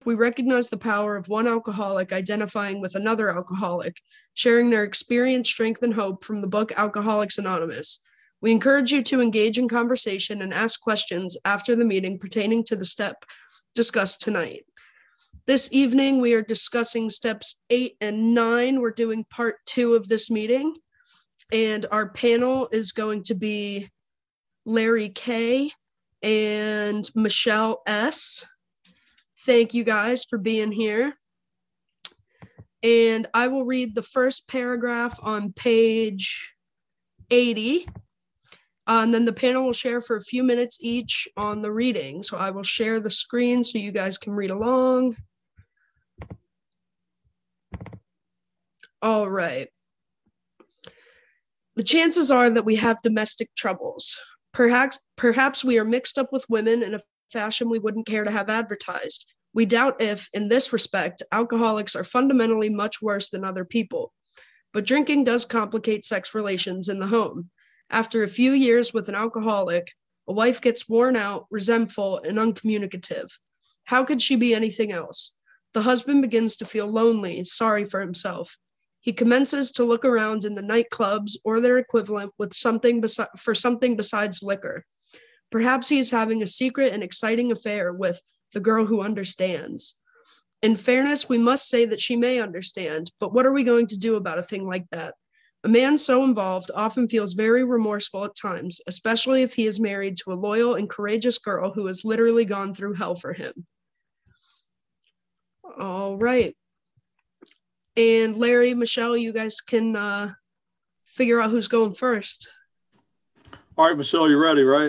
we recognize the power of one alcoholic identifying with another alcoholic, sharing their experience, strength, and hope from the book Alcoholics Anonymous. We encourage you to engage in conversation and ask questions after the meeting pertaining to the step discussed tonight. This evening, we are discussing steps 8 and 9. We're doing part 2 of this meeting, and our panel is going to be Larry K. and Michelle S. Thank you guys for being here. And I will read the first paragraph on page 80. And then the panel will share for a few minutes each on the reading. So I will share the screen so you guys can read along. All right. The chances are that we have domestic troubles. Perhaps we are mixed up with women in a fashion we wouldn't care to have advertised. We doubt if, in this respect, alcoholics are fundamentally much worse than other people. But drinking does complicate sex relations in the home. After a few years with an alcoholic, a wife gets worn out, resentful, and uncommunicative. How could she be anything else? The husband begins to feel lonely, sorry for himself. He commences to look around in the nightclubs or their equivalent with something besides liquor. Perhaps he is having a secret and exciting affair with the girl who understands. In fairness, we must say that she may understand, but what are we going to do about a thing like that? A man so involved often feels very remorseful at times, especially if he is married to a loyal and courageous girl who has literally gone through hell for him. All right. And Larry, Michelle, you guys can figure out who's going first. All right, Michelle, you ready, right?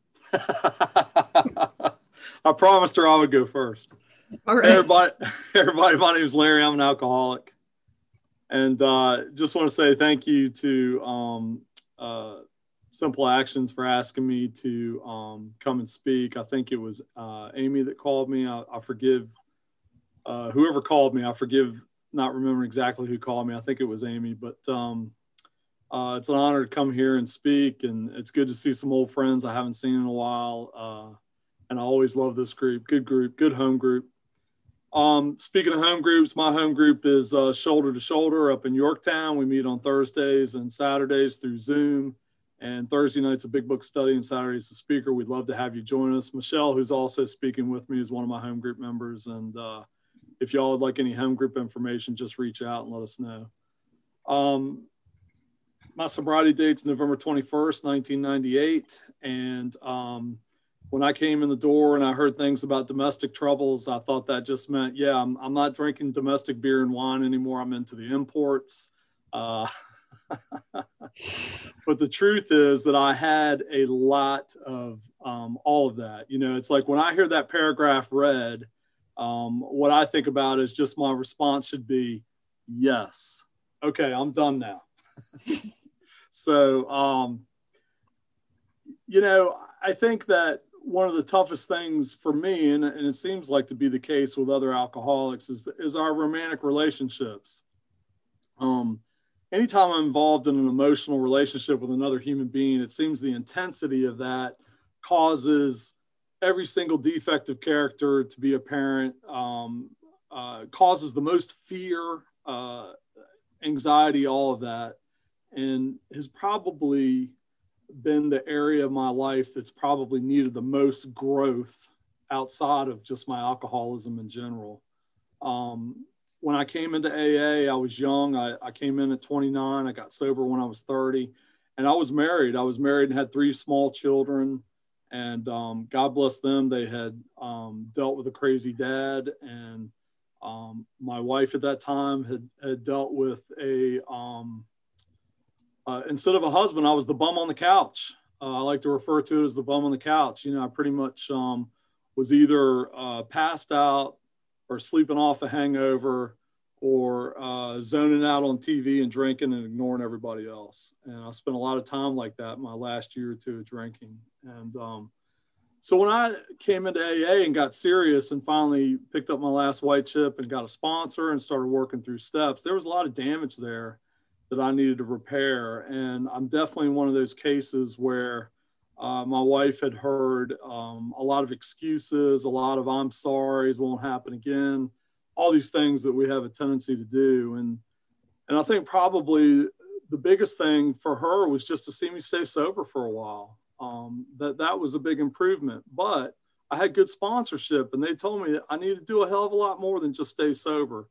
I promised her I would go first. All right. Hey, everybody, my name is Larry. I'm an alcoholic. And just want to say thank you to Simple Actions for asking me to come and speak. I think it was Amy that called me. I forgive whoever called me. I forgive not remembering exactly who called me. I think it was Amy, but it's an honor to come here and speak, and it's good to see some old friends I haven't seen in a while. And I always love this group, good home group. Speaking of home groups, my home group is Shoulder to Shoulder up in Yorktown. We meet on Thursdays and Saturdays through Zoom, and Thursday night's a big book study and Saturday's a speaker. We'd love to have you join us. Michelle, who's also speaking with me, is one of my home group members, and if y'all would like any home group information, just reach out and let us know. My sobriety date's November 21st, 1998. And when I came in the door and I heard things about domestic troubles, I thought that just meant, yeah, I'm not drinking domestic beer and wine anymore. I'm into the imports. But the truth is that I had a lot of all of that. You know, it's like when I hear that paragraph read, what I think about is just my response should be, yes. Okay, I'm done now. So, you know, I think that one of the toughest things for me, and it seems like to be the case with other alcoholics, is our romantic relationships. Anytime I'm involved in an emotional relationship with another human being, it seems the intensity of that causes every single defect of character to be apparent, causes the most fear, anxiety, all of that, and has probably been the area of my life that's probably needed the most growth outside of just my alcoholism in general. When I came into AA, I was young. I came in at 29. I got sober when I was 30, and I was married. And had 3 small children. And God bless them. They had dealt with a crazy dad. And my wife at that time had dealt with instead of a husband, I was the bum on the couch. I like to refer to it as the bum on the couch. You know, I pretty much was either passed out or sleeping off a hangover or zoning out on TV and drinking and ignoring everybody else. And I spent a lot of time like that my last year or two of drinking. And so when I came into AA and got serious and finally picked up my last white chip and got a sponsor and started working through steps, there was a lot of damage there that I needed to repair. And I'm definitely one of those cases where My wife had heard a lot of excuses, a lot of "I'm sorry, it won't happen again," all these things that we have a tendency to do. And I think probably the biggest thing for her was just to see me stay sober for a while. That was a big improvement. But I had good sponsorship, and they told me that I needed to do a hell of a lot more than just stay sober.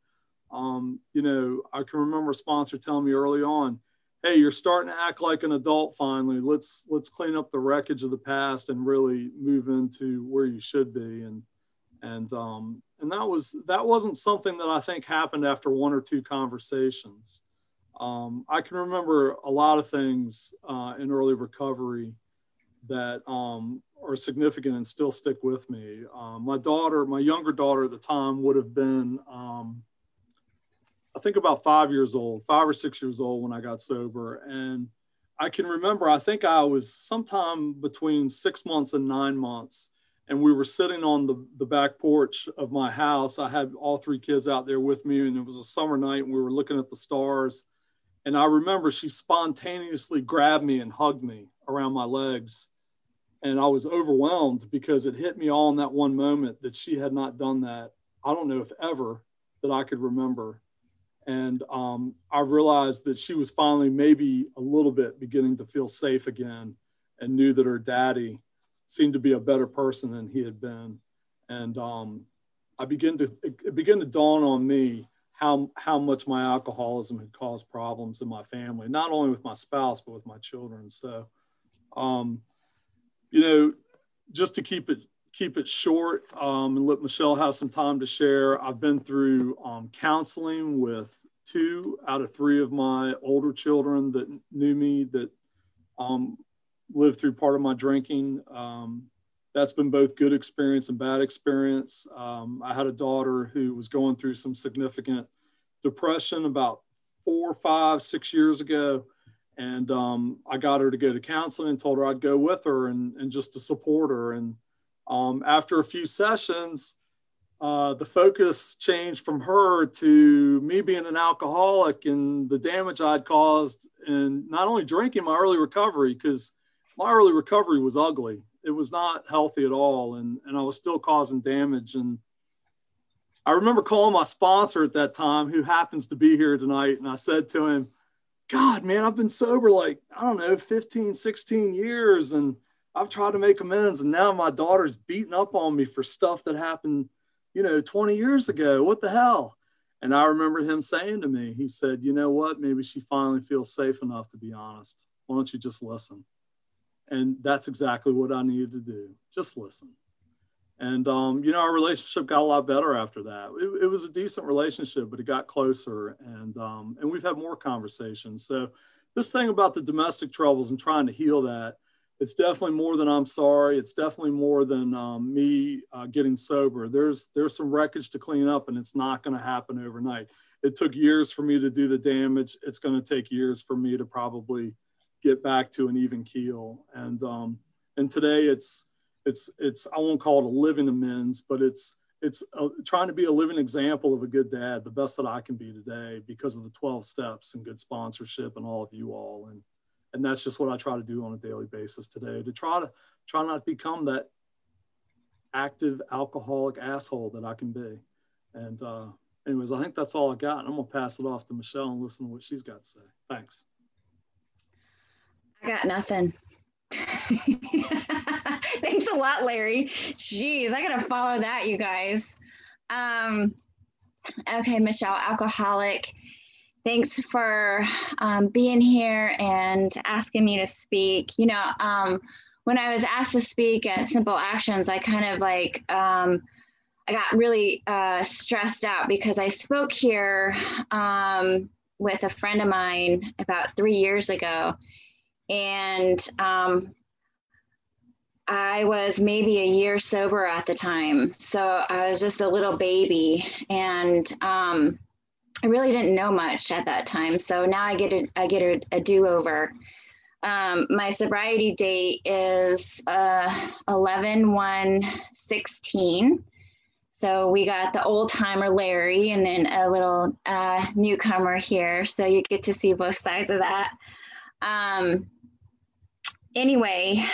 I can remember a sponsor telling me early on, "Hey, you're starting to act like an adult finally. Let's clean up the wreckage of the past and really move into where you should be." And that wasn't something that I think happened after one or two conversations. I can remember a lot of things in early recovery that are significant and still stick with me. My younger daughter at the time would have been, I think about 5 or 6 years old when I got sober. And I can remember, I think I was sometime between 6 months and 9 months. And we were sitting on the back porch of my house. I had all three kids out there with me, and it was a summer night, and we were looking at the stars. And I remember she spontaneously grabbed me and hugged me around my legs. And I was overwhelmed because it hit me all in that one moment that she had not done that. I don't know if ever that I could remember. And I realized that she was finally maybe a little bit beginning to feel safe again and knew that her daddy seemed to be a better person than he had been. And it began to dawn on me how much my alcoholism had caused problems in my family, not only with my spouse, but with my children. So, just to keep it short and let Michelle have some time to share, I've been through counseling with 2 out of 3 of my older children that knew me, that lived through part of my drinking. That's been both good experience and bad experience. I had a daughter who was going through some significant depression about 4, 5, 6 years ago. And I got her to go to counseling and told her I'd go with her and just to support her. And after a few sessions, the focus changed from her to me being an alcoholic and the damage I'd caused, and not only drinking, my early recovery, because my early recovery was ugly. It was not healthy at all. And I was still causing damage. And I remember calling my sponsor at that time, who happens to be here tonight. And I said to him, "God, man, I've been sober 15, 16 years. And I've tried to make amends. And now my daughter's beating up on me for stuff that happened, 20 years ago. What the hell?" And I remember him saying to me, he said, "You know what? Maybe she finally feels safe enough to be honest. Why don't you just listen?" And that's exactly what I needed to do. Just listen. And, our relationship got a lot better after that. It was a decent relationship, but it got closer, and we've had more conversations. So this thing about the domestic troubles and trying to heal that, it's definitely more than "I'm sorry." It's definitely more than me getting sober. There's some wreckage to clean up, and it's not going to happen overnight. It took years for me to do the damage. It's going to take years for me to probably get back to an even keel. And today it's I won't call it a living amends, but it's trying to be a living example of a good dad, the best that I can be today, because of the 12 steps and good sponsorship and all of you all. And that's just what I try to do on a daily basis today, to try not to become that active alcoholic asshole that I can be. And anyways, I think that's all I got. And I'm gonna pass it off to Michelle and listen to what she's got to say. Thanks. I got nothing. Thanks a lot, Larry. Jeez, I gotta follow that, you guys. Okay, Michelle, alcoholic. Thanks for being here and asking me to speak. When I was asked to speak at Simple Actions, I kind of I got really stressed out because I spoke here with a friend of mine about 3 years ago. And I was maybe a year sober at the time. So I was just a little baby, and I really didn't know much at that time. So now I get a do-over. My sobriety date is 11/1/16. So we got the old timer Larry and then a little newcomer here. So you get to see both sides of that. anyway,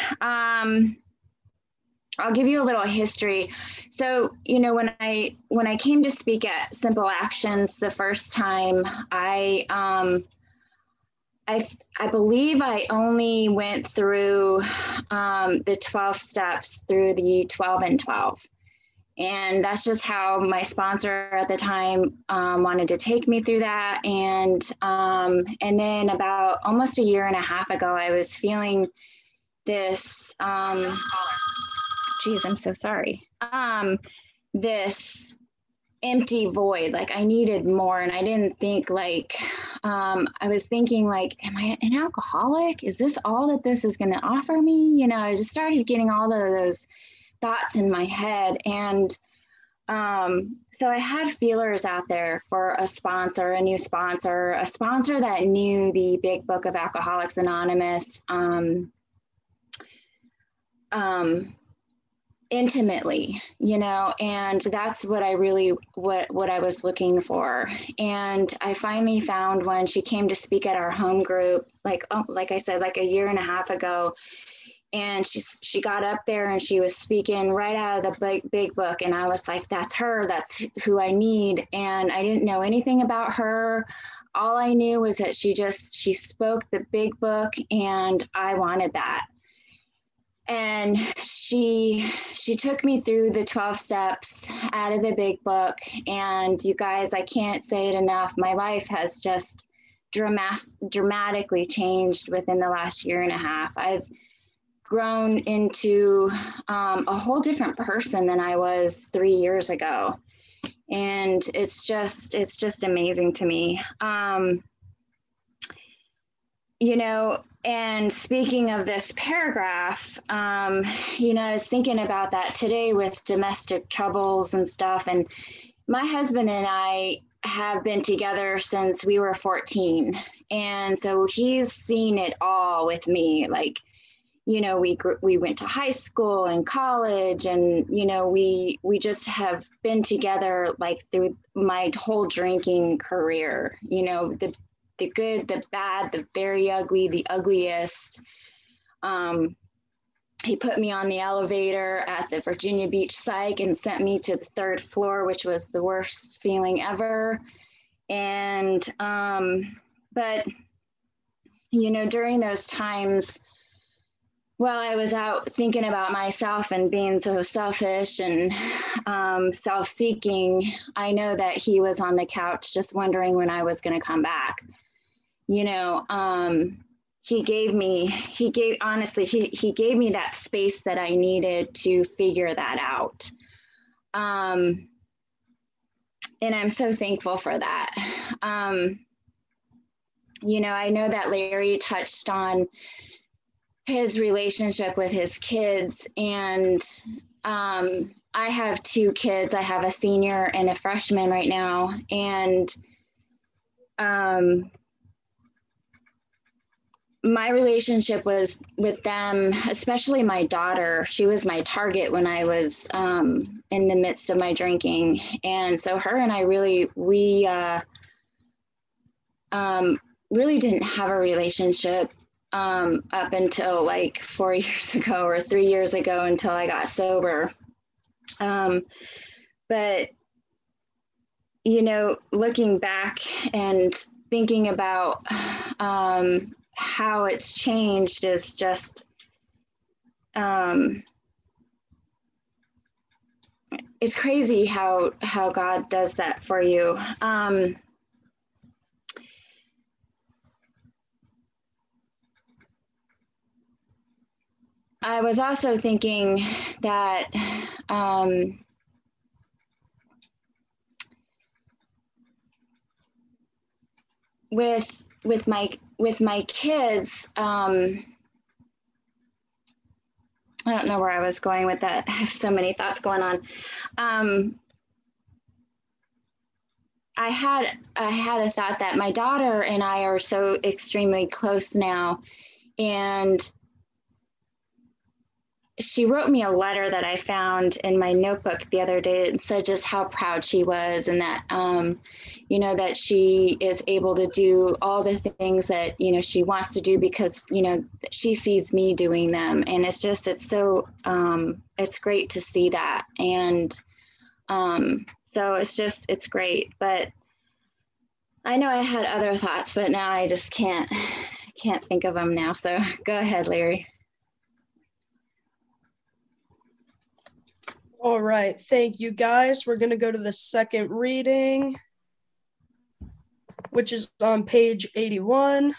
I'll give you a little history. So, you know, when I came to speak at Simple Actions the first time, I believe I only went through the 12 steps through the 12 and 12. And that's just how my sponsor at the time wanted to take me through that. And then about almost a year and a half ago, I was feeling this, geez, I'm so sorry. This empty void, like I needed more. And I didn't think like, I was thinking like, am I an alcoholic? Is this all that this is going to offer me? You know, I just started getting all of those thoughts in my head. And so I had feelers out there for a sponsor, a new sponsor, a sponsor that knew the big book of Alcoholics Anonymous intimately, you know, and that's what I really, what I was looking for. And I finally found one. She came to speak at our home group, like I said, like a year and a half ago. And she got up there and she was speaking right out of the big book. And I was like, that's her, that's who I need. And I didn't know anything about her. All I knew was that she spoke the big book and I wanted that. And she took me through the 12 steps out of the big book. And you guys, I can't say it enough. My life has just dramatically changed within the last year and a half. I've grown into a whole different person than I was 3 years ago. And it's just amazing to me. You know, and speaking of this paragraph, you know, I was thinking about that today with domestic troubles and stuff. And my husband and I have been together since we were 14. And so he's seen it all with me. Like, you know, we went to high school and college, and, you know, we just have been together like through my whole drinking career, you know, the good, the bad, the very ugly, the ugliest. He put me on the elevator at the Virginia Beach psych and sent me to the 3rd floor, which was the worst feeling ever. And, but, you know, during those times, while I was out thinking about myself and being so selfish and self-seeking, I know that he was on the couch just wondering when I was going to come back. You know, he gave me that space that I needed to figure that out. And I'm so thankful for that. You know, I know that Larry touched on his relationship with his kids, and I have 2 kids. I have a senior and a freshman right now. And my relationship was with them, especially my daughter. She was my target when I was in the midst of my drinking. And so her and I really didn't have a relationship up until like 4 years ago or 3 years ago, until I got sober. But, you know, looking back and thinking about how it's changed is just, it's crazy how God does that for you. I was also thinking that with my kids, I don't know where I was going with that. I have so many thoughts going on. I had a thought that my daughter and I are so extremely close now, and she wrote me a letter that I found in my notebook the other day and said just how proud she was, and that, you know, that she is able to do all the things that, you know, she wants to do because, you know, she sees me doing them. And it's just, it's so, it's great to see that. And so it's just, it's great. But I know I had other thoughts, but now I just can't think of them now. So go ahead, Larry. All right, thank you guys. We're going to go to the second reading, which is on page 81.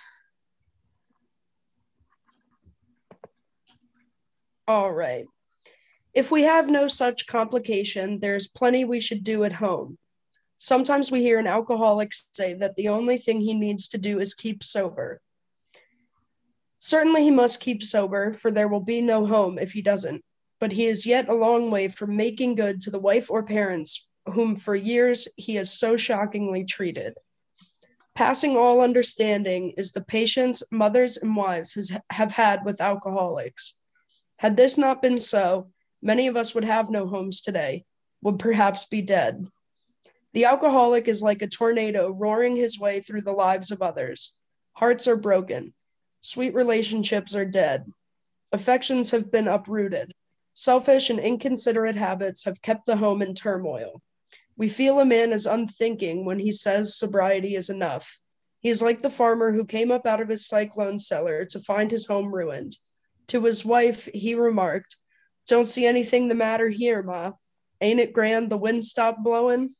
All right. If we have no such complication, there's plenty we should do at home. Sometimes we hear an alcoholic say that the only thing he needs to do is keep sober. Certainly he must keep sober, for there will be no home if he doesn't. But he is yet a long way from making good to the wife or parents whom for years he has so shockingly treated. Passing all understanding is the patience mothers and wives have had with alcoholics. Had this not been so, many of us would have no homes today, would perhaps be dead. The alcoholic is like a tornado roaring his way through the lives of others. Hearts are broken. Sweet relationships are dead. Affections have been uprooted. Selfish and inconsiderate habits have kept the home in turmoil. We feel a man is unthinking when he says sobriety is enough. He is like the farmer who came up out of his cyclone cellar to find his home ruined. To his wife, he remarked, "Don't see anything the matter here, Ma. Ain't it grand the wind stopped blowing?"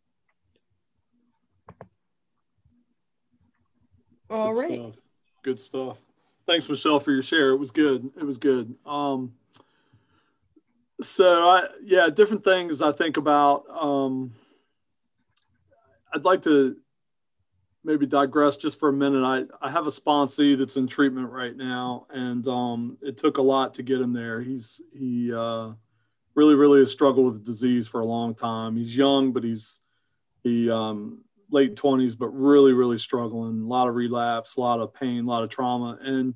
All right. Stuff. Good stuff. Thanks, Michelle, for your share. It was good. It was good. Different things I think about. I'd like to maybe digress just for a minute. I have a sponsee that's in treatment right now, and it took a lot to get him there. He really has struggled with the disease for a long time. He's young, but he's late 20s, but really struggling. A lot of relapse, a lot of pain, a lot of trauma, and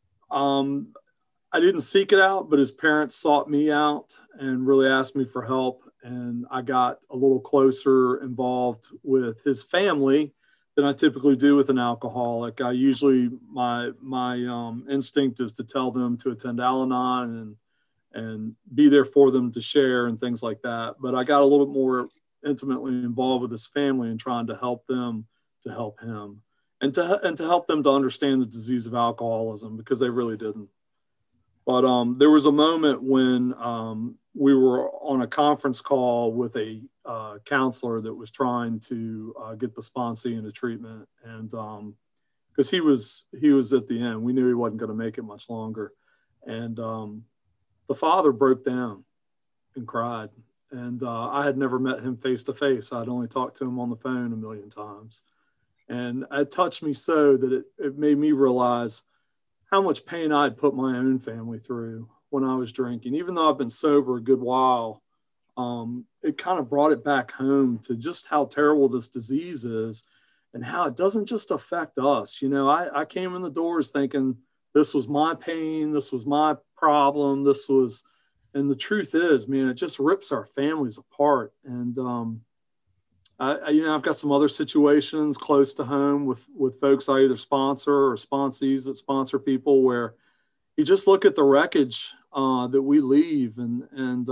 I didn't seek it out, but his parents sought me out and really asked me for help. And I got a little closer involved with his family than I typically do with an alcoholic. I usually, my instinct is to tell them to attend Al-Anon and be there for them to share and things like that. But I got a little bit more intimately involved with his family and trying to help them to help him and to help them to understand the disease of alcoholism, because they really didn't. But there was a moment when we were on a conference call with a counselor that was trying to get the sponsee into treatment, and because he was at the end, we knew he wasn't going to make it much longer, and the father broke down and cried, and I had never met him face to face. I'd only talked to him on the phone a million times, and it touched me so that it made me realize how much pain I had put my own family through when I was drinking. Even though I've been sober a good while, it kind of brought it back home to just how terrible this disease is and how it doesn't just affect us. You know, I came in the doors thinking this was my pain, this was my problem, and the truth is, man, it just rips our families apart. And I've got some other situations close to home with folks I either sponsor or sponsees that sponsor people, where you just look at the wreckage that we leave. And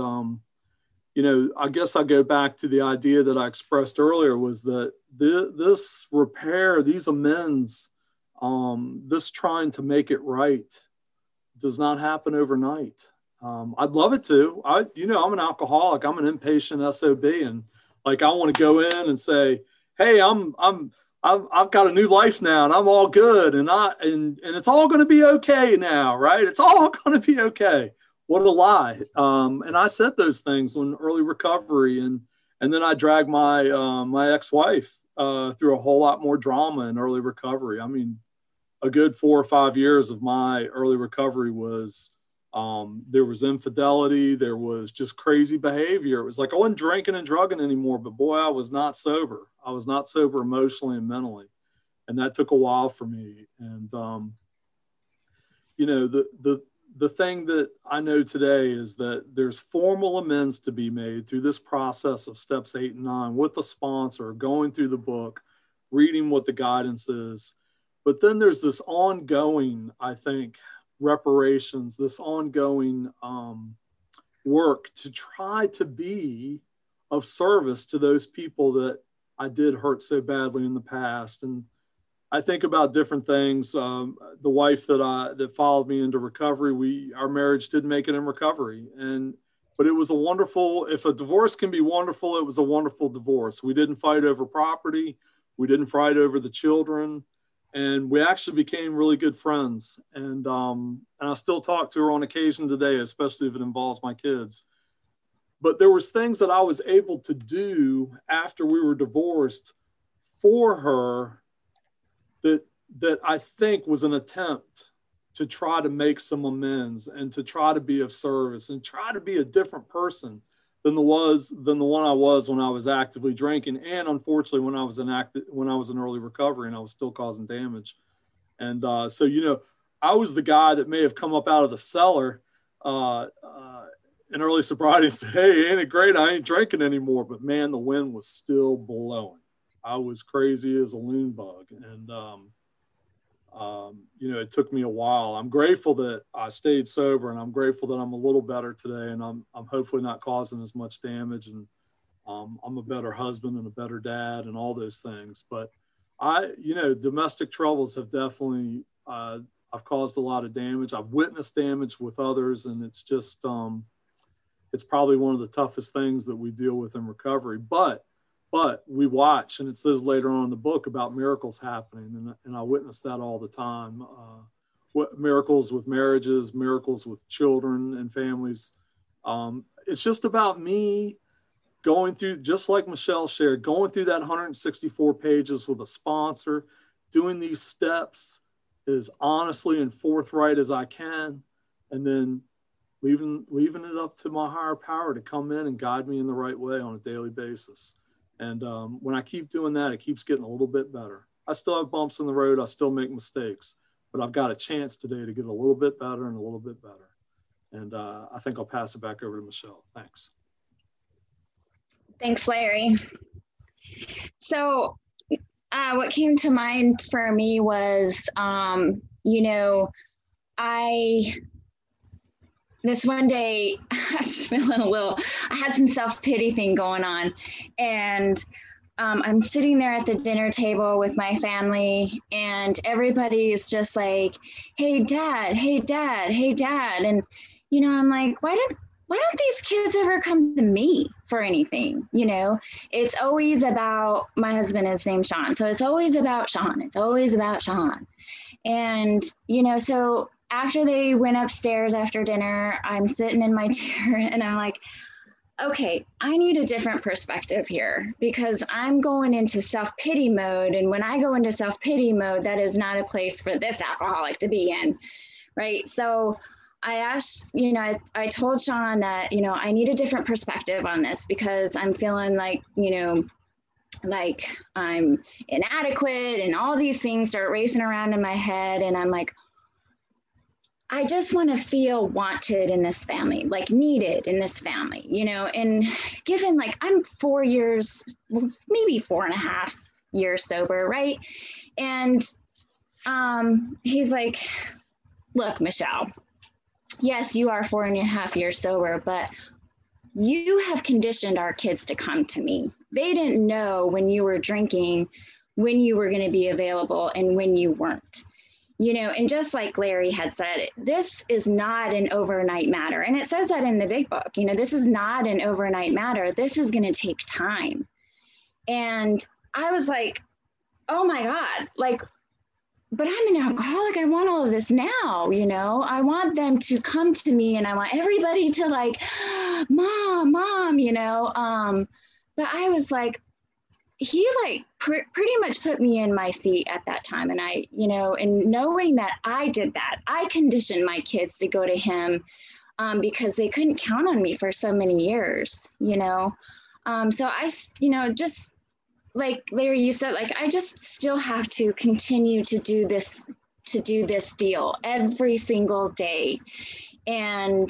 I guess I go back to the idea that I expressed earlier, was that this repair, these amends, this trying to make it right does not happen overnight. I'd love it to. I'm an alcoholic. I'm an inpatient SOB, and like, I want to go in and say, "Hey, I've got a new life now, and I'm all good, and it's all going to be okay now, right? It's all going to be okay." What a lie! And I said those things in early recovery, and then I dragged my ex-wife through a whole lot more drama in early recovery. I mean, a good 4 or 5 years of my early recovery was. There was infidelity. There was just crazy behavior. It was like I wasn't drinking and drugging anymore, but boy, I was not sober. I was not sober emotionally and mentally. And that took a while for me. And, the the thing that I know today is that there's formal amends to be made through this process of steps 8 and 9 with the sponsor, going through the book, reading what the guidance is. But then there's this ongoing, I think, reparations, this ongoing work to try to be of service to those people that I did hurt so badly in the past. And I think about different things. The wife that followed me into recovery, our marriage did make it in recovery. But it was a wonderful, if a divorce can be wonderful, it was a wonderful divorce. We didn't fight over property. We didn't fight over the children. And we actually became really good friends. And I still talk to her on occasion today, especially if it involves my kids. But there was things that I was able to do after we were divorced for her that I think was an attempt to try to make some amends and to try to be of service and try to be a different person than the one I was when I was actively drinking, and unfortunately when I was in early recovery and I was still causing damage. And so, you know, I was the guy that may have come up out of the cellar in early sobriety and said, "Hey, ain't it great? I ain't drinking anymore." But man, the wind was still blowing. I was crazy as a loon bug, and you know, it took me a while. I'm grateful that I stayed sober, and I'm grateful that I'm a little better today, and I'm hopefully not causing as much damage, and I'm a better husband and a better dad and all those things. But you know, domestic troubles have definitely, I've caused a lot of damage. I've witnessed damage with others, and it's just, it's probably one of the toughest things that we deal with in recovery. But we watch, and it says later on in the book about miracles happening. And I witness that all the time. Miracles with marriages, miracles with children and families. It's just about me going through, just like Michelle shared, going through that 164 pages with a sponsor, doing these steps as honestly and forthright as I can, and then leaving it up to my higher power to come in and guide me in the right way on a daily basis. And when I keep doing that, it keeps getting a little bit better. I still have bumps in the road. I still make mistakes, but I've got a chance today to get a little bit better and a little bit better. And I think I'll pass it back over to Michelle. Thanks. Thanks, Larry. So what came to mind for me was, you know, this one day, I was feeling I had some self-pity thing going on. And I'm sitting there at the dinner table with my family, and everybody is just like, "Hey, Dad, hey, Dad, hey, Dad." And, you know, I'm like, why don't these kids ever come to me for anything? You know, it's always about, my husband is named Sean. So it's always about Sean. It's always about Sean. And, you know, so after they went upstairs after dinner, I'm sitting in my chair and I'm like, okay, I need a different perspective here, because I'm going into self-pity mode. And when I go into self-pity mode, that is not a place for this alcoholic to be in, right? So I asked, you know, I told Sean that, you know, I need a different perspective on this, because I'm feeling like, you know, like I'm inadequate and all these things start racing around in my head. And I'm like, I just want to feel wanted in this family, like needed in this family, you know, and given like I'm 4 years, maybe 4.5 years sober, right? And he's like, "Look, Michelle, yes, you are 4.5 years sober, but you have conditioned our kids to come to me. They didn't know when you were drinking, when you were going to be available and when you weren't. You know, and just like Larry had said, this is not an overnight matter. And it says that in the big book, you know, this is not an overnight matter. This is going to take time." And I was like, oh my God, like, but I'm an alcoholic. I want all of this now, you know, I want them to come to me, and I want everybody to like, mom, you know, but I was like, he like pretty much put me in my seat at that time. And I, you know, and knowing that I did that, I conditioned my kids to go to him because they couldn't count on me for so many years, you know? So I, you know, just like Larry, you said, like, I just still have to continue to do this to do this deal every single day. And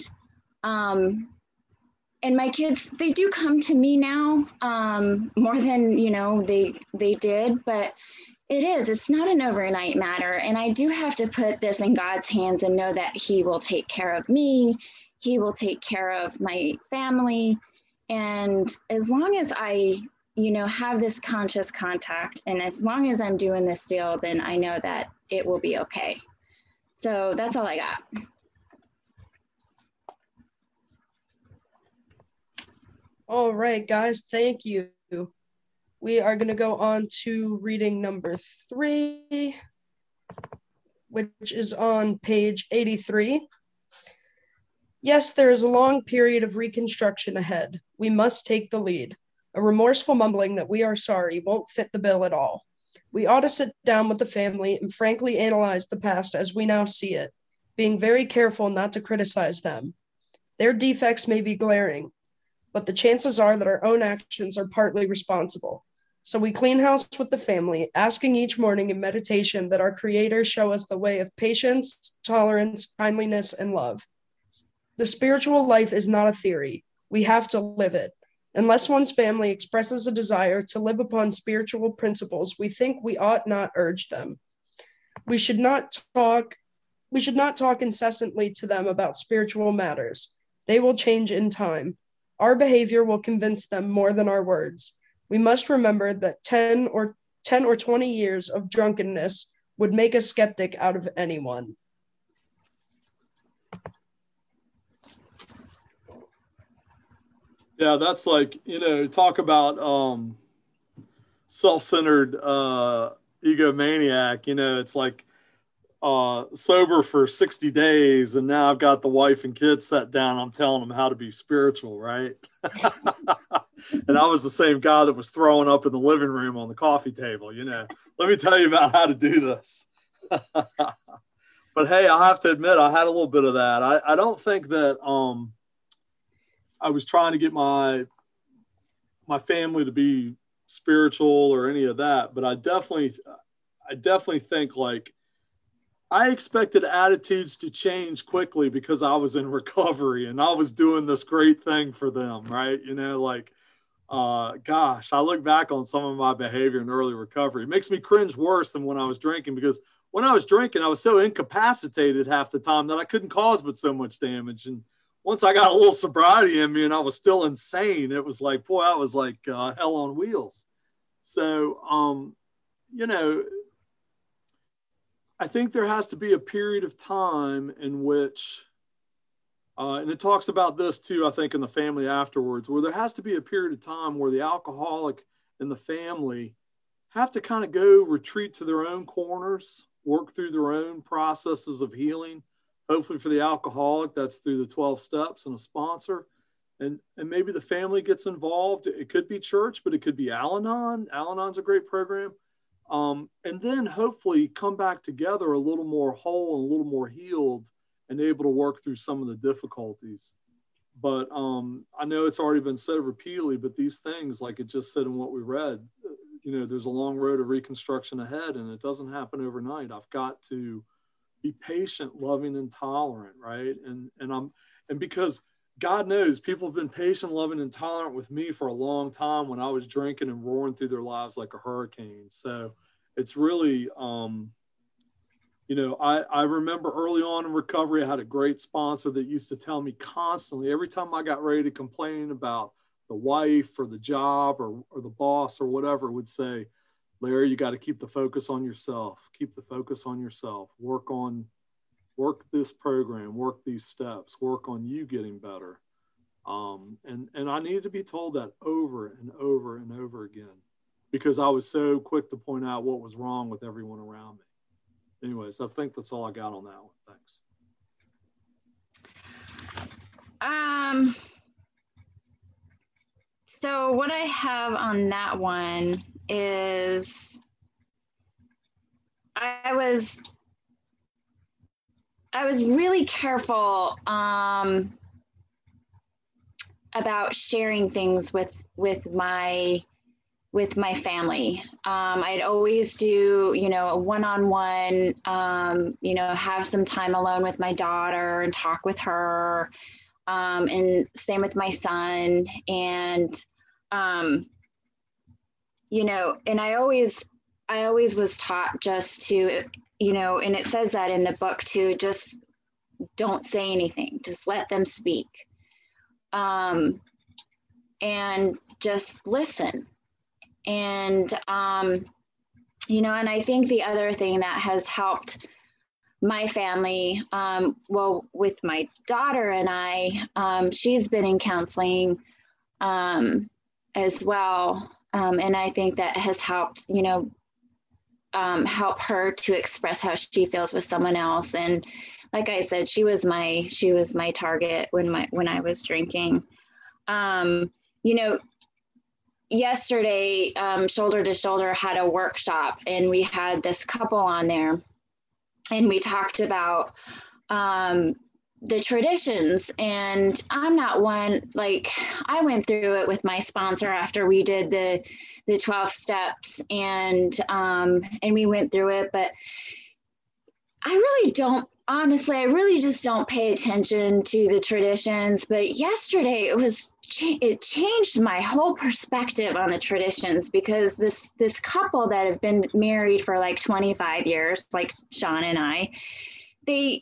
my kids, they do come to me now, more than, they did, but it's not an overnight matter. And I do have to put this in God's hands and know that he will take care of me. He will take care of my family. And as long as I, have this conscious contact, and as long as I'm doing this deal, then I know that it will be okay. So that's all I got. All right, guys, thank you. We are going to go on to reading number 3, which is on page 83. Yes, there is a long period of reconstruction ahead. We must take the lead. A remorseful mumbling that we are sorry won't fit the bill at all. We ought to sit down with the family and frankly analyze the past as we now see it, being very careful not to criticize them. Their defects may be glaring, but the chances are that our own actions are partly responsible. So we clean house with the family, asking each morning in meditation that our Creator show us the way of patience, tolerance, kindliness, and love. The spiritual life is not a theory. We have to live it. Unless one's family expresses a desire to live upon spiritual principles, we think we ought not urge them. We should not talk incessantly to them about spiritual matters. They will change in time. Our behavior will convince them more than our words. We must remember that 10 or 20 years of drunkenness would make a skeptic out of anyone. Yeah, that's like, talk about self-centered egomaniac. It's like sober for 60 days, and now I've got the wife and kids sat down. I'm telling them how to be spiritual, right? And I was the same guy that was throwing up in the living room on the coffee table. Let me tell you about how to do this. But hey, I have to admit, I had a little bit of that. I don't think that I was trying to get my family to be spiritual or any of that, but I definitely think, like, I expected attitudes to change quickly because I was in recovery and I was doing this great thing for them, right? Gosh, I look back on some of my behavior in early recovery. It makes me cringe worse than when I was drinking, because when I was drinking, I was so incapacitated half the time that I couldn't cause but so much damage. And once I got a little sobriety in me and I was still insane, it was like, boy, I was like hell on wheels. So, I think there has to be a period of time in which, and it talks about this too, I think, in the family afterwards, where there has to be a period of time where the alcoholic and the family have to kind of go retreat to their own corners, work through their own processes of healing. Hopefully for the alcoholic, that's through the 12 steps and a sponsor. And maybe the family gets involved. It could be church, but it could be Al-Anon. Al-Anon's a great program. And then hopefully come back together a little more whole and a little more healed and able to work through some of the difficulties. But I know it's already been said repeatedly, but these things, like it just said in what we read, there's a long road of reconstruction ahead, and it doesn't happen overnight. I've got to be patient, loving, and tolerant, right? And because God knows people have been patient, loving, and tolerant with me for a long time when I was drinking and roaring through their lives like a hurricane. So it's really, I remember early on in recovery, I had a great sponsor that used to tell me constantly, every time I got ready to complain about the wife or the job or the boss or whatever, would say, Larry, you got to keep the focus on yourself. Keep the focus on yourself. Work this program, work these steps, work on you getting better. And I needed to be told that over and over and over again, because I was so quick to point out what was wrong with everyone around me. Anyways, I think that's all I got on that one. Thanks. So what I have on that one is I was really careful about sharing things with with my family. I'd always do, a one-on-one, have some time alone with my daughter and talk with her, and same with my son. And, and I always was taught just to, and it says that in the book too, just don't say anything, just let them speak. And just listen. And, and I think the other thing that has helped my family, with my daughter and I, she's been in counseling as well. And I think that has helped, help her to express how she feels with someone else. And like I said, she was my target when I was drinking. Yesterday, Shoulder to Shoulder had a workshop, and we had this couple on there, and we talked about the traditions. And I'm not one, like, I went through it with my sponsor after we did the 12 steps, and we went through it, but I really just don't pay attention to the traditions. But yesterday it changed my whole perspective on the traditions, because this couple that have been married for like 25 years, like Sean and I, they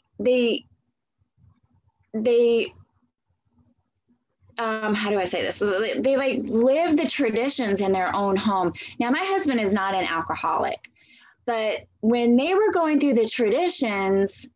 how do I say this? They like live the traditions in their own home. Now, my husband is not an alcoholic, but when they were going through the traditions,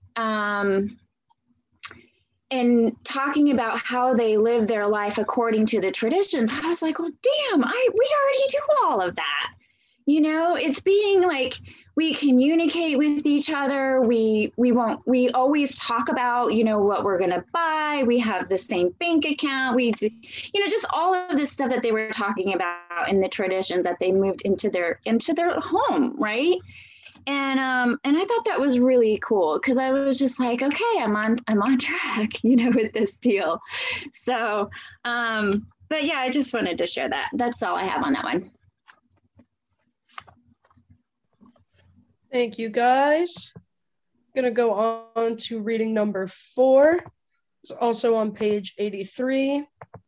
and talking about how they live their life according to the traditions, I was like, well, damn, we already do all of that. It's being like, we communicate with each other. We always talk about, what we're going to buy. We have the same bank account. We do, just all of this stuff that they were talking about in the traditions that they moved into their home. Right. And I thought that was really cool, because I was just like, okay, I'm on track, with this deal. So, but yeah, I just wanted to share that. That's all I have on that one. Thank you, guys. I'm going to go on to reading number 4. It's also on page 83.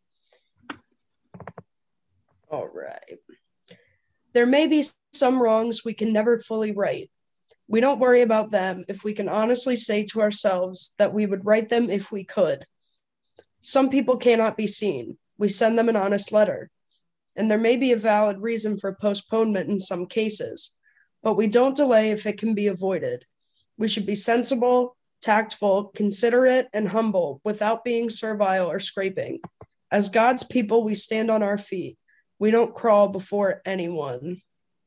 All right. There may be some wrongs we can never fully right. We don't worry about them if we can honestly say to ourselves that we would right them if we could. Some people cannot be seen. We send them an honest letter. And there may be a valid reason for postponement in some cases, but we don't delay if it can be avoided. We should be sensible, tactful, considerate, and humble without being servile or scraping. As God's people, we stand on our feet. We don't crawl before anyone.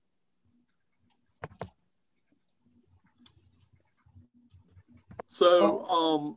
So,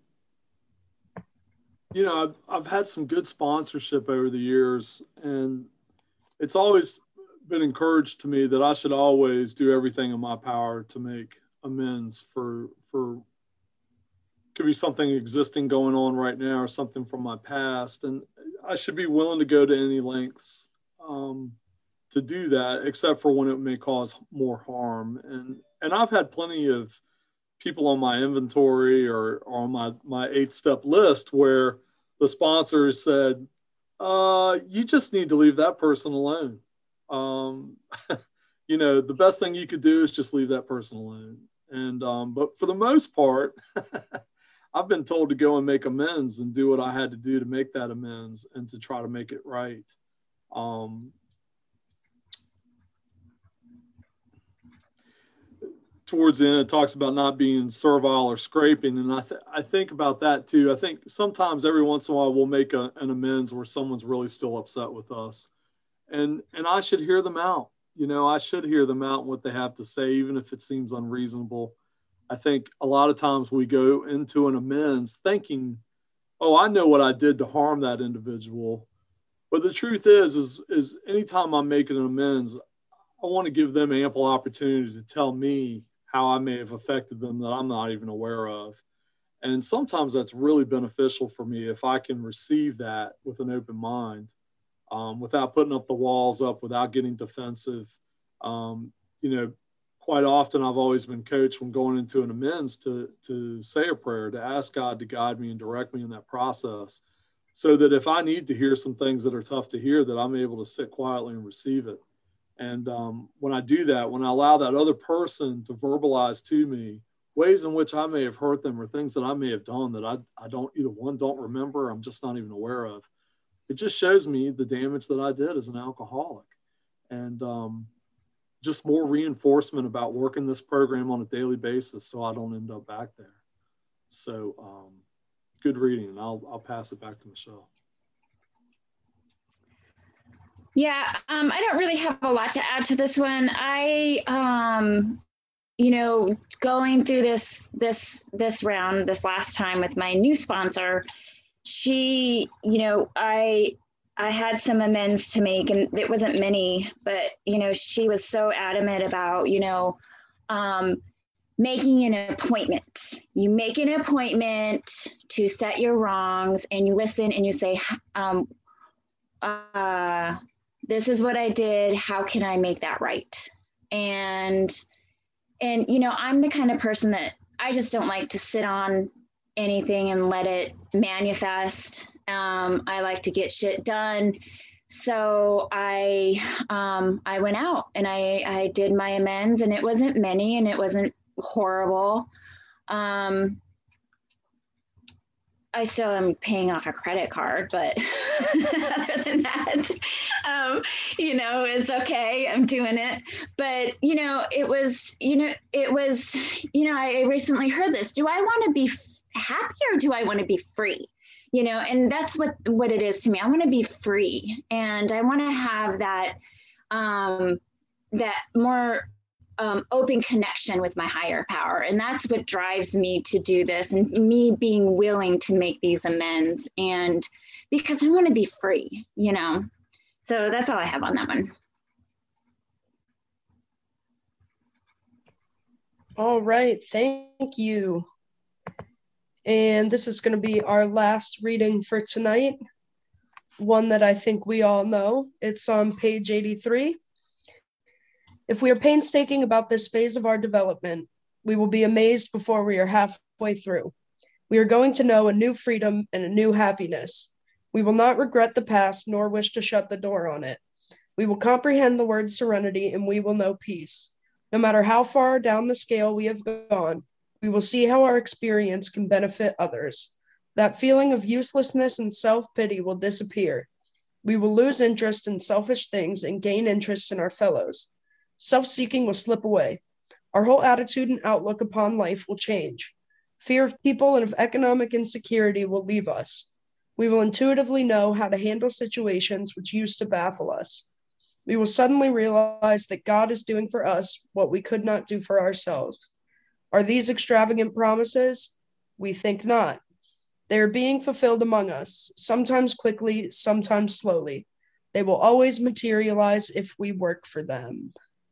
I've had some good sponsorship over the years, and it's always been encouraged to me that I should always do everything in my power to make amends for could be something existing going on right now or something from my past. And I should be willing to go to any lengths to do that, except for when it may cause more harm. And I've had plenty of people on my inventory or on my 8-step list where the sponsor said, you just need to leave that person alone. The best thing you could do is just leave that person alone. And, but for the most part, I've been told to go and make amends and do what I had to do to make that amends and to try to make it right. Towards the end, it talks about not being servile or scraping. And I think about that too. I think sometimes every once in a while we'll make an amends where someone's really still upset with us. And I should hear them out. I should hear them out and what they have to say, even if it seems unreasonable. I think a lot of times we go into an amends thinking, oh, I know what I did to harm that individual. But the truth is anytime I'm making an amends, I want to give them ample opportunity to tell me how I may have affected them that I'm not even aware of. And sometimes that's really beneficial for me if I can receive that with an open mind. without putting up the walls up, without getting defensive. Quite often I've always been coached when going into an amends to say a prayer, to ask God to guide me and direct me in that process, so that if I need to hear some things that are tough to hear, that I'm able to sit quietly and receive it. And when I do that, when I allow that other person to verbalize to me ways in which I may have hurt them or things that I may have done that I don't remember, I'm just not even aware of, it just shows me the damage that I did as an alcoholic. And just more reinforcement about working this program on a daily basis so I don't end up back there. So good reading, and I'll pass it back to Michelle. Yeah, I don't really have a lot to add to this one. I, going through this round, this last time with my new sponsor, she, I had some amends to make, and it wasn't many, but, she was so adamant about, making an appointment. You make an appointment to set your wrongs, and you listen and you say, this is what I did. How can I make that right? And I'm the kind of person that I just don't like to sit on anything and let it manifest. I like to get shit done. So I went out and I did my amends, and it wasn't many and it wasn't horrible. I still am paying off a credit card, but other than that, it's okay. I'm doing it. But, I recently heard this. Do I want to be happy or do I want to be free? And that's what it is to me. I want to be free, and I want to have that, that more open connection with my higher power. And that's what drives me to do this, and me being willing to make these amends, and because I want to be free, So that's all I have on that one. All right, thank you. And this is going to be our last reading for tonight, one that I think we all know. It's on page 83. If we are painstaking about this phase of our development, we will be amazed before we are halfway through. We are going to know a new freedom and a new happiness. We will not regret the past nor wish to shut the door on it. We will comprehend the word serenity, and we will know peace. No matter how far down the scale we have gone, we will see how our experience can benefit others. That feeling of uselessness and self-pity will disappear. We will lose interest in selfish things and gain interest in our fellows. Self-seeking will slip away. Our whole attitude and outlook upon life will change. Fear of people and of economic insecurity will leave us. We will intuitively know how to handle situations which used to baffle us. We will suddenly realize that God is doing for us what we could not do for ourselves. Are these extravagant promises? We think not. They are being fulfilled among us, sometimes quickly, sometimes slowly. They will always materialize if we work for them.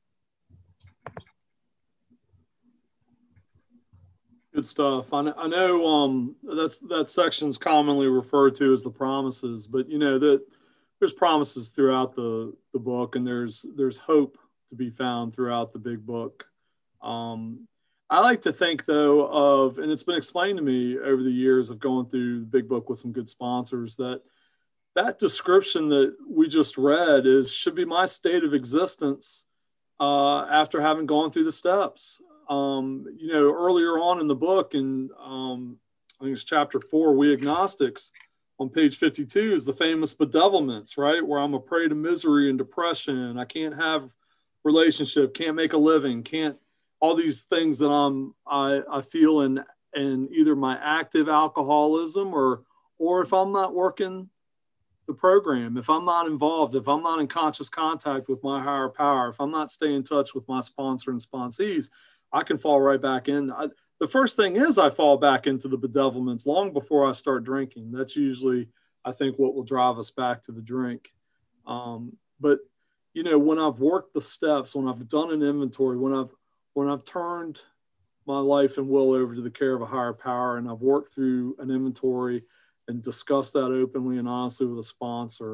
Good stuff. I know that section's commonly referred to as the promises, but that there's promises throughout the book, and there's hope to be found throughout the big book. I like to think, though, of, and it's been explained to me over the years of going through the big book with some good sponsors, that description that we just read should be my state of existence after having gone through the steps. Earlier on in the book, and I think it's chapter 4, We Agnostics, on page 52 is the famous bedevilments, right? Where I'm a prey to misery and depression. I can't have relationship, can't make a living, can't, all these things that I feel in either my active alcoholism or if I'm not working the program, if I'm not involved, if I'm not in conscious contact with my higher power, if I'm not staying in touch with my sponsor and sponsees, I can fall right back in. The first thing is I fall back into the bedevilments long before I start drinking. That's usually, I think, what will drive us back to the drink. But when I've worked the steps, when I've done an inventory, when I've turned my life and will over to the care of a higher power, and I've worked through an inventory and discussed that openly and honestly with a sponsor,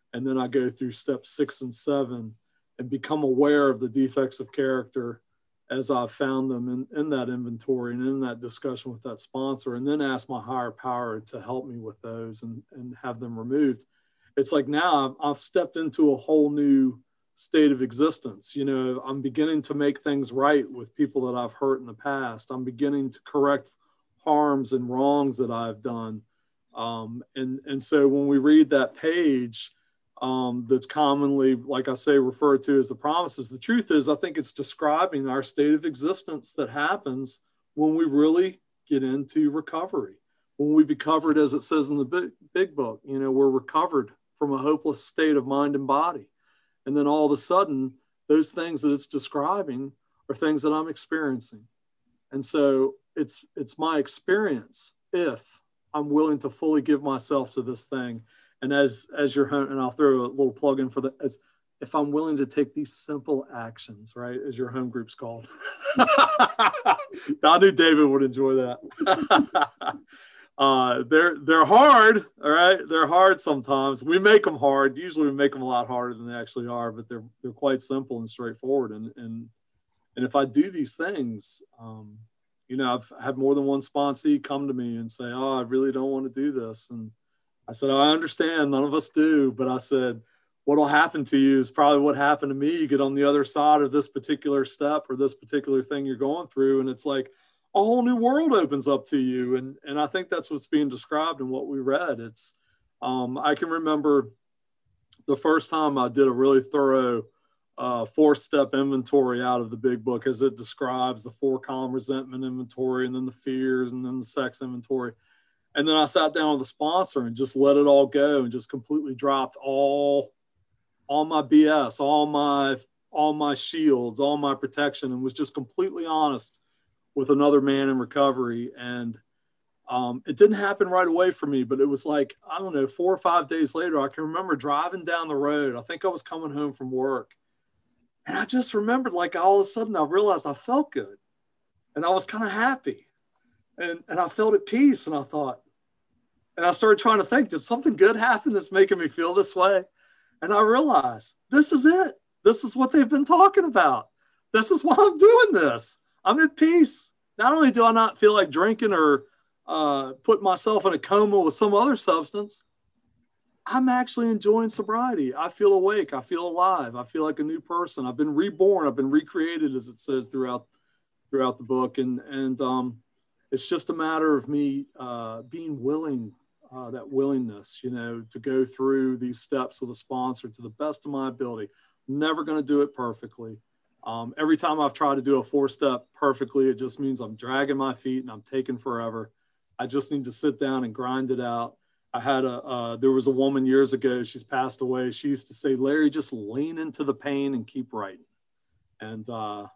And then I go through steps 6 and 7 and become aware of the defects of character as I've found them in that inventory and in that discussion with that sponsor, and then ask my higher power to help me with those and have them removed. It's like now I've stepped into a whole new state of existence. You know, I'm beginning to make things right with people that I've hurt in the past. I'm beginning to correct harms and wrongs that I've done. And so when we read that page, that's commonly, like I say, referred to as the promises, the truth is, I think it's describing our state of existence that happens when we really get into recovery. When we be covered, as it says in the big book, you know, we're recovered from a hopeless state of mind and body. And then all of a sudden, those things that it's describing are things that I'm experiencing. And so it's my experience if I'm willing to fully give myself to this thing. And as your home, and I'll throw a little plug in for as if I'm willing to take these simple actions, right, as your home group's called. I knew David would enjoy that. They're hard, all right. They're hard sometimes. We make them hard. Usually we make them a lot harder than they actually are, but they're quite simple and straightforward. And if I do these things, you know, I've had more than one sponsee come to me and say, "Oh, I really don't want to do this." And I said, "I understand. None of us do." But I said, what'll happen to you is probably what happened to me. You get on the other side of this particular step or this particular thing you're going through, and it's like a whole new world opens up to you. And I think that's what's being described in what we read. It's, I can remember the first time I did a really thorough 4-step inventory out of the big book, as it describes the 4-column resentment inventory, and then the fears, and then the sex inventory. And then I sat down with the sponsor and just let it all go and just completely dropped all my BS, all my shields, all my protection, and was just completely honest with another man in recovery. And it didn't happen right away for me, but it was like, I don't know, 4 or 5 days later, I can remember driving down the road. I think I was coming home from work. And I just remembered, like, all of a sudden I realized I felt good and I was kind of happy and I felt at peace. And I thought, and I started trying to think, did something good happen that's making me feel this way? And I realized this is it. This is what they've been talking about. This is why I'm doing this. I'm at peace. Not only do I not feel like drinking or put myself in a coma with some other substance, I'm actually enjoying sobriety. I feel awake. I feel alive. I feel like a new person. I've been reborn. I've been recreated, as it says throughout the book. And it's just a matter of me being willing, that willingness, you know, to go through these steps with a sponsor to the best of my ability. I'm never going to do it perfectly. Every time I've tried to do a 4-step perfectly, it just means I'm dragging my feet and I'm taking forever. I just need to sit down and grind it out. I had there was a woman years ago, she's passed away. She used to say, "Larry, just lean into the pain and keep writing." And God,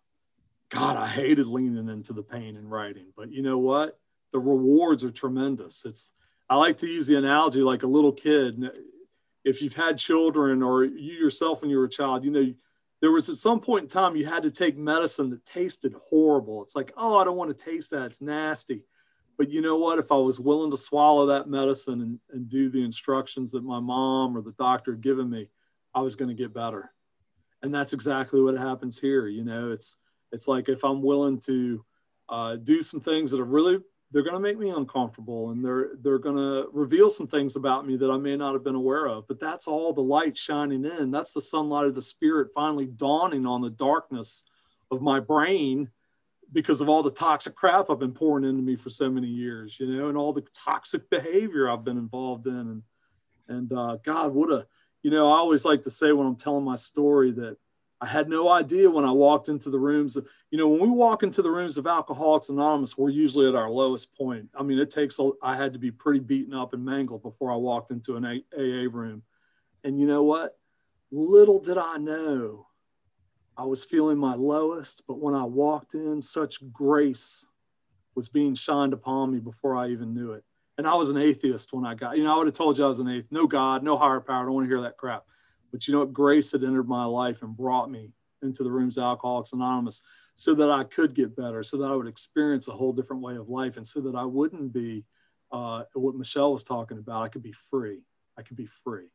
I hated leaning into the pain and writing, but you know what? The rewards are tremendous. I like to use the analogy like a little kid. If you've had children or you yourself when you were a child, you know, there was at some point in time you had to take medicine that tasted horrible. It's like, oh, I don't want to taste that. It's nasty. But you know what? If I was willing to swallow that medicine and do the instructions that my mom or the doctor had given me, I was going to get better. And that's exactly what happens here. You know, it's like if I'm willing to do some things that are really, they're going to make me uncomfortable, and they're going to reveal some things about me that I may not have been aware of. But that's all the light shining in. That's the sunlight of the Spirit finally dawning on the darkness of my brain, because of all the toxic crap I've been pouring into me for so many years, you know, and all the toxic behavior I've been involved in. And God, you know, I always like to say when I'm telling my story that I had no idea when I walked into the rooms. You know, when we walk into the rooms of Alcoholics Anonymous, we're usually at our lowest point. I mean, I had to be pretty beaten up and mangled before I walked into an AA room. And you know what? Little did I know I was feeling my lowest, but when I walked in, such grace was being shined upon me before I even knew it. And I was an atheist when I got, you know, I would have told you I was an atheist. No God, no higher power. I don't want to hear that crap. But you know what? Grace had entered my life and brought me into the rooms of Alcoholics Anonymous so that I could get better, so that I would experience a whole different way of life, and so that I wouldn't be what Michelle was talking about. I could be free. I could be free.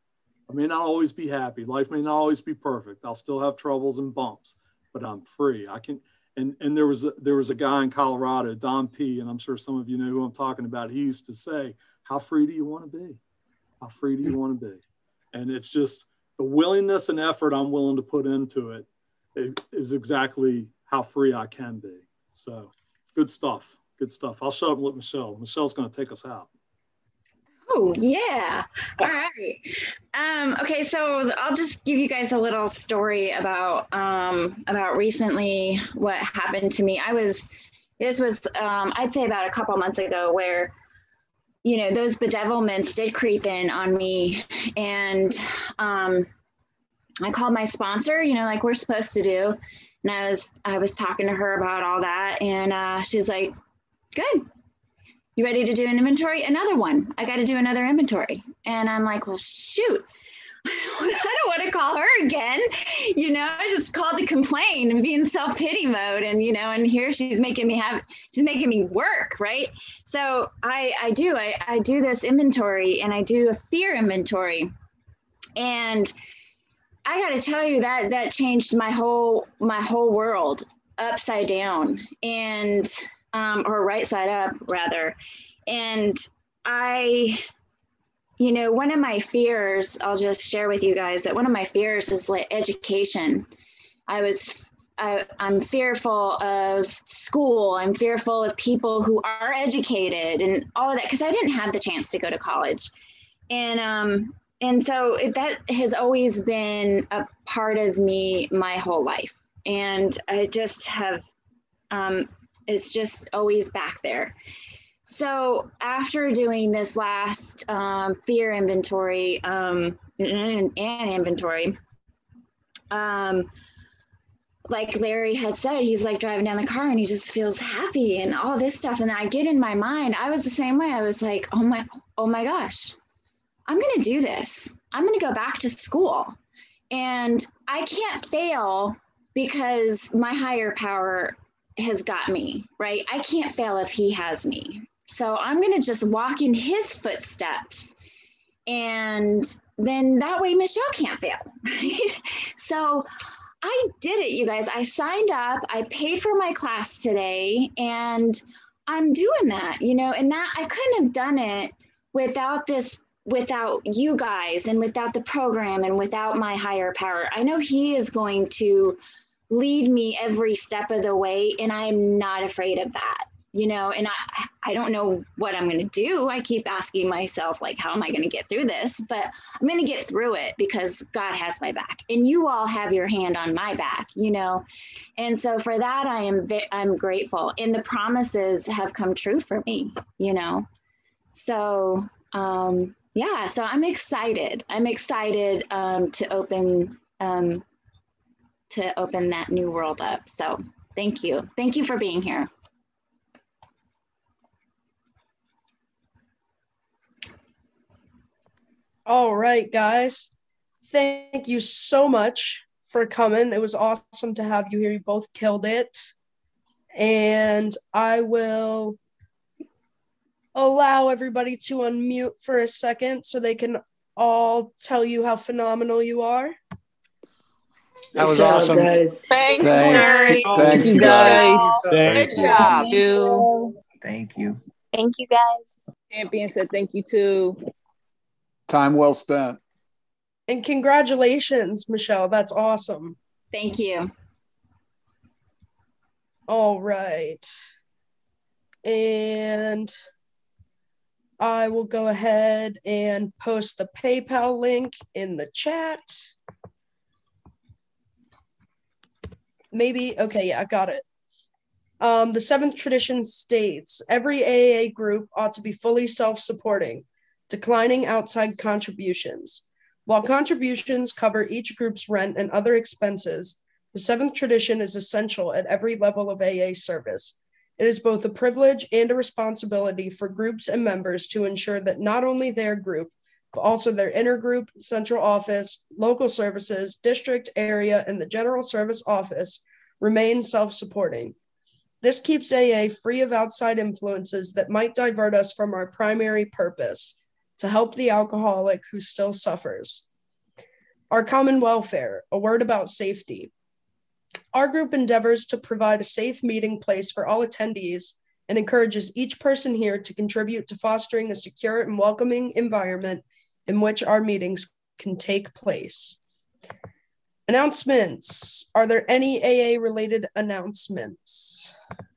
I may not always be happy. Life may not always be perfect. I'll still have troubles and bumps, but I'm free. I can. And there was a guy in Colorado, Don P., and I'm sure some of you know who I'm talking about. He used to say, "How free do you want to be? How free do you want to be?" And it's just the willingness and effort I'm willing to put into it is exactly how free I can be. So good stuff. Good stuff. I'll shut up and let Michelle. Michelle's going to take us out. Oh, yeah. All right. Okay, so I'll just give you guys a little story about recently what happened to me. This was I'd say about a couple months ago, where, you know, those bedevilments did creep in on me. And I called my sponsor, you know, like we're supposed to do. And I was talking to her about all that. And she's like, "Good. You ready to do an inventory?" Another one. I got to do another inventory. And I'm like, well, shoot, I don't want to call her again. You know, I just called to complain and be in self-pity mode. And, you know, and here she's making me work. Right. So I do this inventory, and I do a fear inventory. And I got to tell you that changed my whole world upside down, and or right side up rather. And you know, one of my fears, I'll just share with you guys that one of my fears is like education. I'm fearful of school. I'm fearful of people who are educated and all of that, because I didn't have the chance to go to college. And so that has always been a part of me my whole life. And I just have, it's just always back there. So after doing this last fear inventory and inventory, like Larry had said, he's like driving down the car and he just feels happy and all this stuff. And I get in my mind, I was the same way. I was like, oh my gosh, I'm going to do this. I'm going to go back to school, and I can't fail because my higher power has got me, right? I can't fail if he has me. So I'm going to just walk in his footsteps, and then that way Michelle can't fail, right? So I did it, you guys. I signed up, I paid for my class today, and I'm doing that, you know, and that I couldn't have done it without you guys, and without the program, and without my higher power. I know he is going to lead me every step of the way, and I'm not afraid of that, you know. And I don't know what I'm going to do. I keep asking myself, like, how am I going to get through this? But I'm going to get through it because God has my back, and you all have your hand on my back, you know. And so for that, I'm grateful, and the promises have come true for me, you know. So yeah, so I'm excited. I'm excited to open that new world up. So thank you. Thank you for being here. All right, guys. Thank you so much for coming. It was awesome to have you here. You both killed it. And I will allow everybody to unmute for a second so they can all tell you how phenomenal you are. That was awesome. Guys. Thanks, Larry. Thanks, you guys. Good job. Thank you. Thank you. Thank you, guys. Champion said thank you too. Time well spent. And congratulations, Michelle. That's awesome. Thank you. All right. And I will go ahead and post the PayPal link in the chat. Maybe, okay, yeah, I got it. The seventh tradition states, every AA group ought to be fully self-supporting, declining outside contributions. While contributions cover each group's rent and other expenses, the seventh tradition is essential at every level of AA service. It is both a privilege and a responsibility for groups and members to ensure that not only their group, but also their intergroup, central office, local services, district, area, and the general service office remain self-supporting. This keeps AA free of outside influences that might divert us from our primary purpose, to help the alcoholic who still suffers. Our common welfare, a word about safety. Our group endeavors to provide a safe meeting place for all attendees and encourages each person here to contribute to fostering a secure and welcoming environment in which our meetings can take place. Announcements. Are there any AA-related announcements?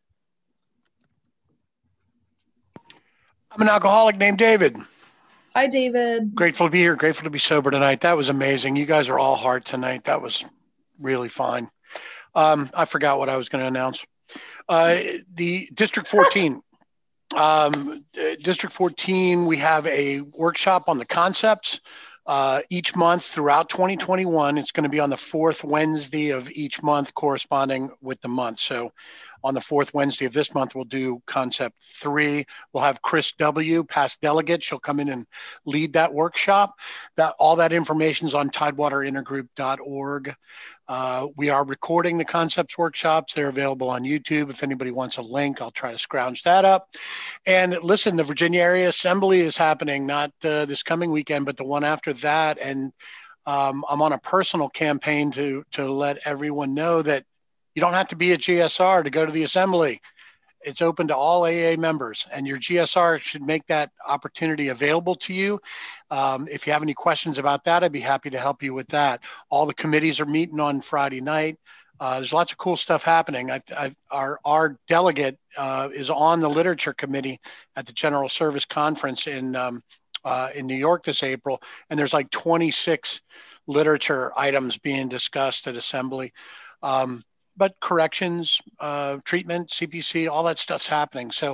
I'm an alcoholic named David. Hi, David. Grateful to be here. Grateful to be sober tonight. That was amazing. You guys are all hard tonight. That was really fine. I forgot what I was going to announce. The District 14. District 14, we have a workshop on the concepts each month throughout 2021. It's going to be on the fourth Wednesday of each month, corresponding with the month. So on the fourth Wednesday of this month, we'll do concept 3. We'll have Chris W., past delegate. She'll come in and lead that workshop. All that information is on tidewaterintergroup.org. We are recording the concepts workshops. They're available on YouTube. If anybody wants a link, I'll try to scrounge that up. And listen, the Virginia Area Assembly is happening, not this coming weekend, but the one after that. And I'm on a personal campaign to let everyone know that you don't have to be a GSR to go to the assembly. It's open to all AA members, and your GSR should make that opportunity available to you. If you have any questions about that, I'd be happy to help you with that. All the committees are meeting on Friday night. There's lots of cool stuff happening. Our delegate is on the literature committee at the General Service Conference in New York this April, and there's like 26 literature items being discussed at assembly. But corrections, treatment, CPC, all that stuff's happening. So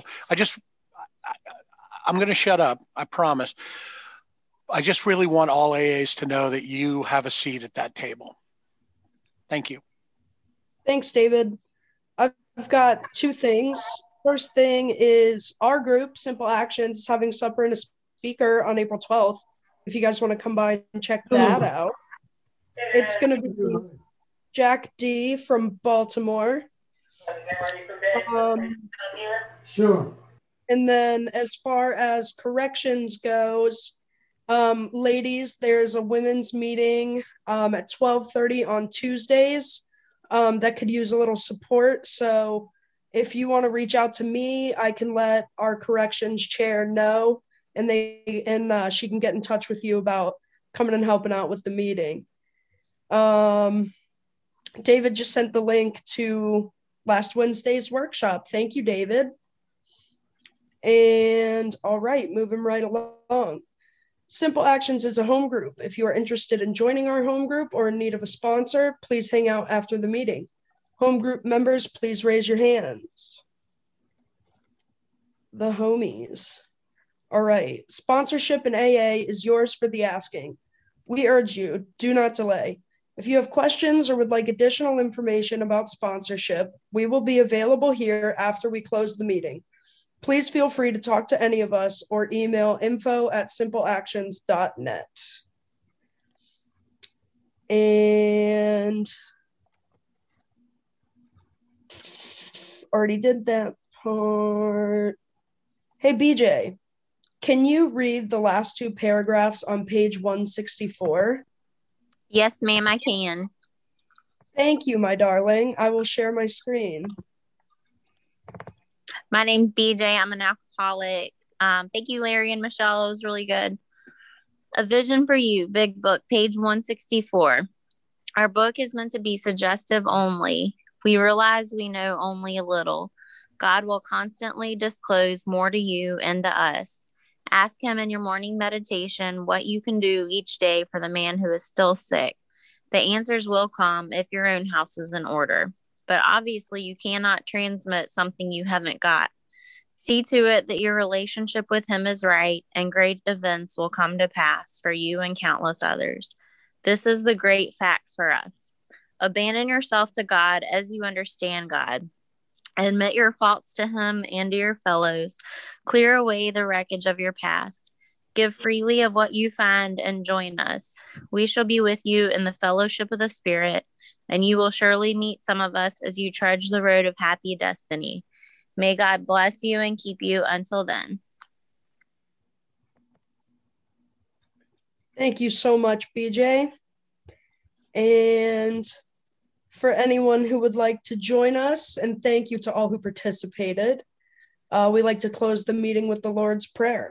I'm going to shut up. I promise. I just really want all AAs to know that you have a seat at that table. Thank you. Thanks, David. I've got 2 things. First thing is our group, Simple Actions, is having supper and a speaker on April 12th. If you guys want to come by and check that out. It's going to be Jack D from Baltimore. Sure. And then as far as corrections goes, ladies, there's a women's meeting at 12:30 on Tuesdays that could use a little support. So if you want to reach out to me, I can let our corrections chair know, and she can get in touch with you about coming and helping out with the meeting. David just sent the link to last Wednesday's workshop. Thank you, David. And all right, moving right along. Simple Actions is a home group. If you are interested in joining our home group or in need of a sponsor, please hang out after the meeting. Home group members, please raise your hands. The homies. All right, sponsorship in AA is yours for the asking. We urge you, do not delay. If you have questions or would like additional information about sponsorship, we will be available here after we close the meeting. Please feel free to talk to any of us or email info@simpleactions.net. And already did that part. Hey, BJ, can you read the last 2 paragraphs on page 164? Yes, ma'am, I can. Thank you, my darling. I will share my screen. My name's BJ. I'm an alcoholic. Thank you, Larry and Michelle. It was really good. A Vision for You, Big Book, page 164. Our book is meant to be suggestive only. We realize we know only a little. God will constantly disclose more to you and to us. Ask him in your morning meditation what you can do each day for the man who is still sick. The answers will come if your own house is in order. But obviously you cannot transmit something you haven't got. See to it that your relationship with him is right, and great events will come to pass for you and countless others. This is the great fact for us. Abandon yourself to God as you understand God. Admit your faults to him and to your fellows. Clear away the wreckage of your past. Give freely of what you find and join us. We shall be with you in the fellowship of the Spirit, and you will surely meet some of us as you trudge the road of happy destiny. May God bless you and keep you until then. Thank you so much, BJ. And for anyone who would like to join us, and thank you to all who participated, we like to close the meeting with the Lord's Prayer.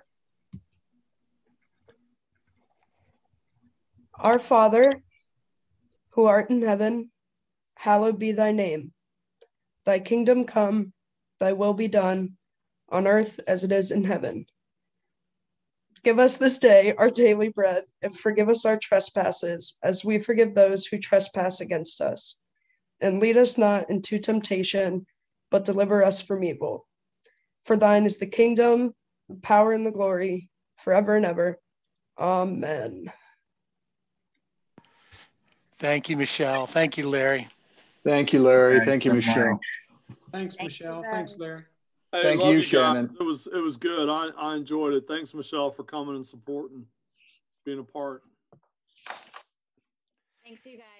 Our Father, who art in heaven, hallowed be thy name. Thy kingdom come, thy will be done, on earth as it is in heaven. Give us this day our daily bread, and forgive us our trespasses, as we forgive those who trespass against us. And lead us not into temptation, but deliver us from evil. For thine is the kingdom, the power, and the glory, forever and ever. Amen. Thank you, Michelle. Thank you, Larry. Thank you, Larry. Thank you, Michelle. Thanks, Michelle. Thanks, Larry. Hey, Thank love you, guys. Shannon. It was good. I enjoyed it. Thanks, Michelle, for coming and supporting, being a part. Thanks, you guys.